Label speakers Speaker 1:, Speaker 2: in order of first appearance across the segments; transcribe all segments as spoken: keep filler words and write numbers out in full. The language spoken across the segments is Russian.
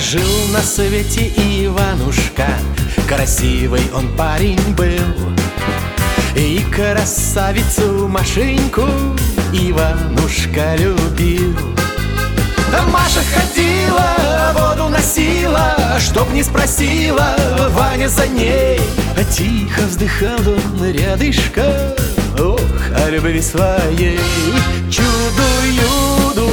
Speaker 1: Жил на свете Иванушка, красивый он парень был. И красавицу Машеньку Иванушка любил. Маша ходила, воду носила, чтоб не спросила Ваня за ней. Тихо вздыхал он рядышком, ох, о любви своей. Чудо-юду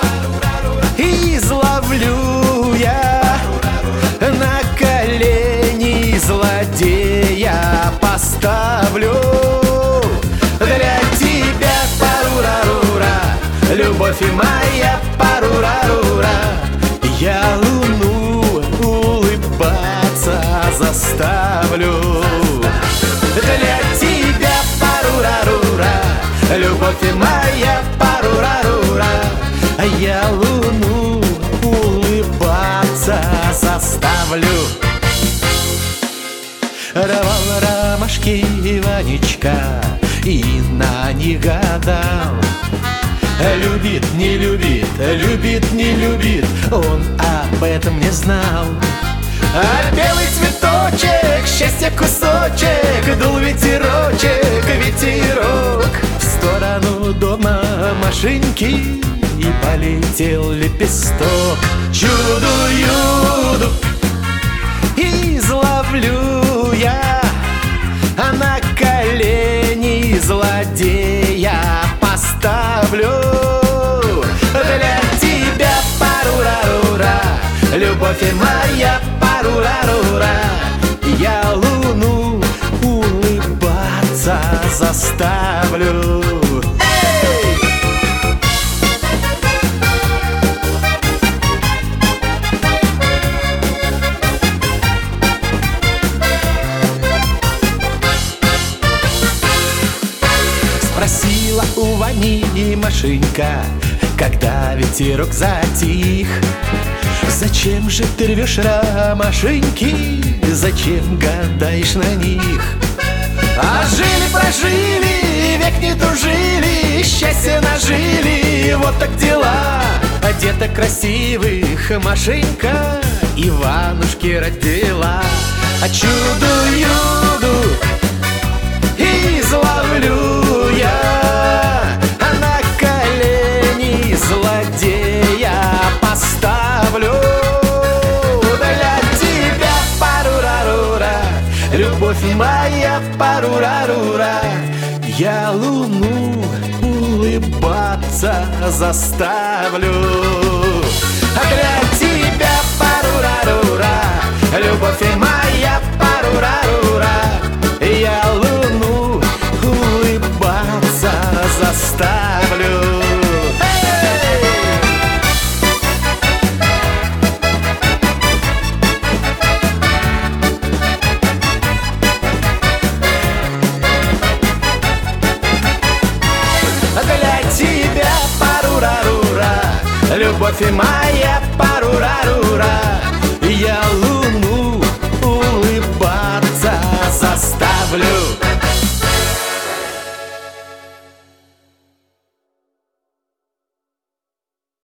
Speaker 1: изловлю я, на колени злодея поставлю. Для тебя парура-рура, любовь моя парура-рура, я луну улыбаться заставлю. Для тебя парура-рура, любовь моя парура-рура, я луну улыбаться заставлю. Рвал ромашки Иванечка и на них гадал. Любит, не любит, любит, не любит, он об этом не знал. А белый цветочек, счастья кусочек, дул ветерочек, ветерок в сторону дома Машеньки, и полетел лепесток. Чудо-юду изловлю я, а на колени злодея поставлю. Для тебя парура-рура, любовь моя парура-рура, я луну улыбаться заставлю. Спросила у Вани Машенька, когда ветерок затих: зачем же ты рвешь ромашеньки, зачем гадаешь на них? А жили-прожили, век не тужили, счастье нажили, вот так дела. А деток красивых Машенька Иванушке родила. А чудо-юду изловлю я, а на колени злодея поставлю. Для тебя парура-рура, любовь моя парура-рура, я луну улыбаться заставлю. А для тебя парура-рура, любовь моя парура-рура, я луну улыбаться заставлю. Для тебя парура-рура, любовь моя парура-рура, я луну улыбаться заставлю.